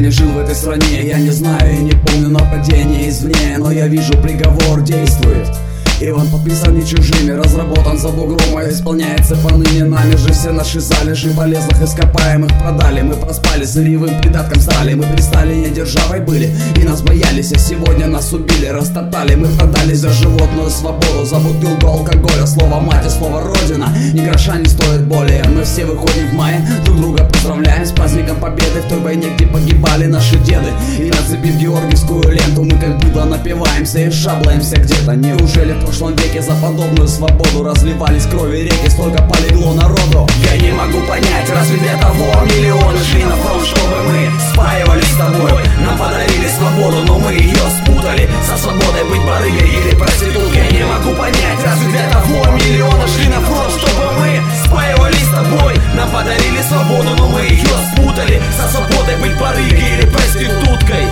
не жил в этой стране, я не знаю и не помню нападение извне, но я вижу, приговор действует. И он подписан не чужими, разработан за бугром, а исполняется поныне нами же. Все наши залежи полезных ископаемых продали. Мы проспали, сырьевым придатком стали. Мы при Сталине державой были и нас боялись, а сегодня нас убили, растоптали. Мы продались за животную свободу, за бутылку алкоголя. Слово мать и слово родина ни гроша не стоит более. Мы все выходим в мае, друг друга поздравляем с праздником победы в той войне, где погибали наши деды. И нацепив георгиевскую ленту, мы как будто напиваемся и шаблаемся где-то. Неужели в прошлом веке за подобную свободу разливались крови реки, столько полегло народу? Я не могу понять, разве для того миллионы шли на фронт, чтобы мы спаивались с тобой? Нам подарили свободу, но мы ее спутали со свободой быть барыгой или проституткой. Я не могу понять, разве для того миллионы шли на фронт, чтобы мы спаивались с тобой? Нам подарили свободу, но мы ее спутали со свободой быть барыгой или проституткой.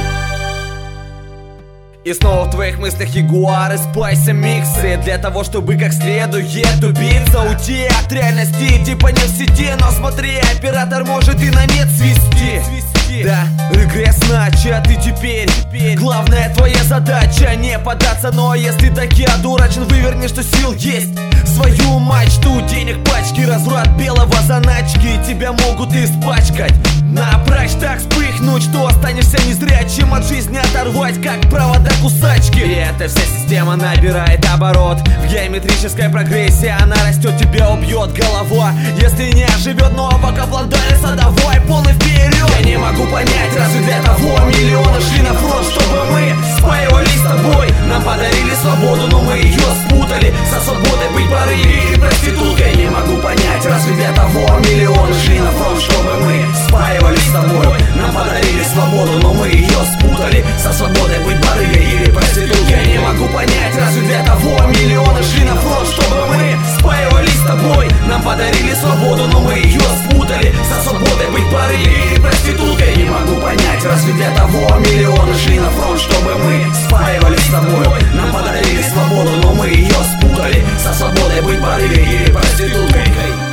И снова в твоих мыслях ягуары, спайсы, миксы, для того, чтобы как следует убиться, уйти от реальности, типа не в сети. Но смотри, оператор может и на нет свести. Да, регресс начат, и теперь главная твоя задача не поддаться. Но если таки одурачен, выверни, что сил есть. Свою мачту, денег пачки, разврат белого заначки тебя могут испачкать. Напрочь так вспыхнуть, что останешься незрячим, от жизни оторвать, как провода кусачки. И эта вся система набирает оборот в геометрической прогрессии. Она растет, тебя убьет голова, если не оживет. Но пока пландали садовой, полный вперед. Я не могу понять, разве для того миллионы шли на фронт, чтобы мы спаивались с тобой? Нам подарили свободу, но мы ее спутали со свободой быть барыгой или проституткой. Я не могу понять, разве для того миллионы шли на фронт, чтобы мы спаивались с тобой? Нам подарили свободу, но мы ее спутали со свободой быть барыгой или проституткой. Я не могу понять, разве для того миллионы шли на фронт, чтобы мы спаивались с тобой? Нам подарили свободу, но мы ее спутали со свободой быть барыгой или проституткой. Я не могу понять, разве для того миллионы шли на фронт, чтобы мы спаивались с тобой? Нам подарили свободу, но мы ее спутали со свободой быть барыгой или проституткой.